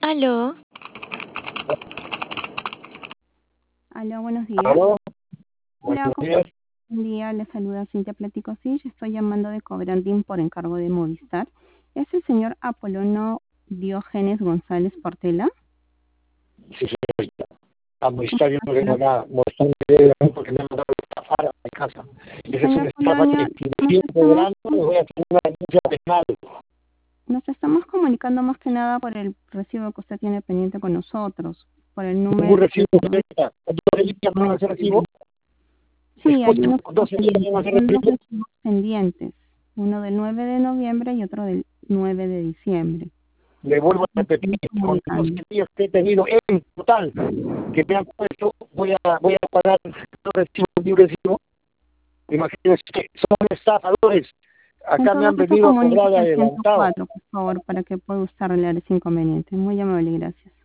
Aló, Aló, buenos días. ¿Aló? Hola, Buenos días. buen día. Le saluda Cintia Platico. Sí, estoy llamando de Cobrandín por encargo de Movistar. ¿Es el señor Apolono Diógenes González Portela? Sí, señorita. A Movistar yo no tengo nada. Movistar me debe a mí porque me han mandado a estafar a mi casa. Y esa es Señor una estafa Apolonio, que si me sigue cobrando me voy a tener una denuncia penal. nos estamos comunicando más que nada por el recibo que usted tiene pendiente con nosotros, por el número. Ningún recibo, señorita. ¿Dos días no van a hacer recibo? Sí, hay Escuche, unos 12 días no van a hacer son dos recibo. recibos pendientes, uno del 9 de noviembre y otro del 9 de diciembre. Le vuelvo a Nos repetir, estamos con 12 comunicando. días que he tenido en total que me han puesto, voy a pagar dos recibos de un recibo. Imagínense que son estafadores. En Acá me todo han caso, venido a cobrar comuníquese al adelantado. 104, por favor, para que pueda usted arreglar ese inconveniente. Muy amable, gracias.